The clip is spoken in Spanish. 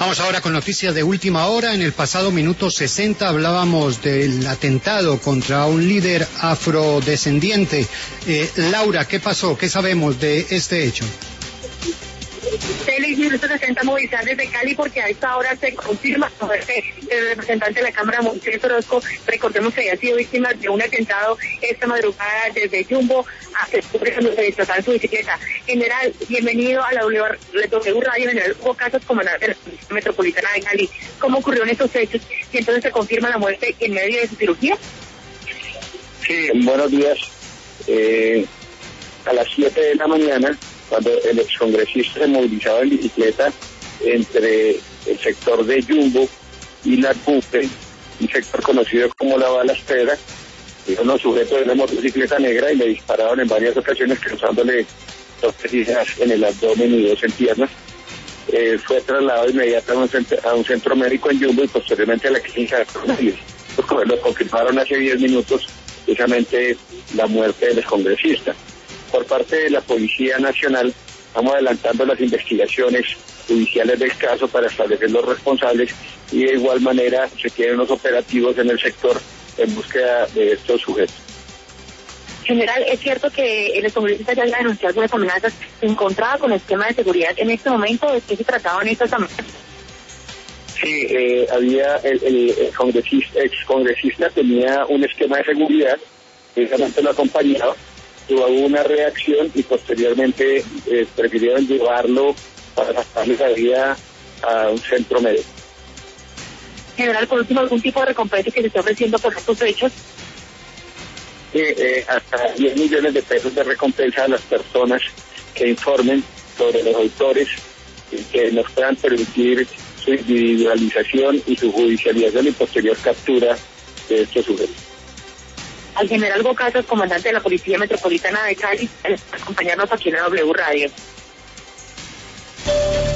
Vamos ahora con noticias de última hora. En el pasado minuto 60 hablábamos del atentado contra un líder afrodescendiente. Laura, ¿qué pasó? ¿Qué sabemos de este hecho? 6:60 movilizar desde Cali porque a esta hora se confirma el representante de la Cámara, Moisés Orozco. Recordemos que había sido víctima de un atentado esta madrugada desde Jumbo hasta cuando se desplazaba en su bicicleta. General, bienvenido a la W Radio. General, hubo casos comandante de la Policía Metropolitana de Cali. ¿Cómo ocurrieron estos hechos? Y entonces se confirma la muerte en medio de su cirugía. Sí, buenos días. A las 7 de la mañana, cuando el excongresista se movilizaba en bicicleta entre el sector de Jumbo y la CUPE, un sector conocido como la Balastrera, unos sujetos de una motocicleta negra y le dispararon en varias ocasiones causándole 2 heridas en el abdomen y 2 en piernas. Fue trasladado inmediatamente a un centro médico en Jumbo y posteriormente a la clínica de coronavirus. Lo confirmaron hace 10 minutos precisamente la muerte del excongresista. Por parte de la Policía Nacional, estamos adelantando las investigaciones judiciales del caso para establecer los responsables y de igual manera se tienen los operativos en el sector en búsqueda de estos sujetos. General, ¿es cierto que el excongresista ya había denunciado algunas amenazas? ¿Se encontraba con el esquema de seguridad en este momento? ¿De qué se trataban estas amenazas? Sí, había el excongresista tenía un esquema de seguridad, precisamente lo acompañaba. Tuvo una reacción y posteriormente prefirieron llevarlo para sacarle la vida a un centro médico. General, por último, ¿algún tipo de recompensa que se esté ofreciendo por estos hechos? Hasta 10 millones de pesos de recompensa a las personas que informen sobre los autores y que nos puedan permitir su individualización y su judicialización y posterior captura de estos sujetos. Al general Bocazas, comandante de la Policía Metropolitana de Cali, acompañarnos aquí en la W Radio.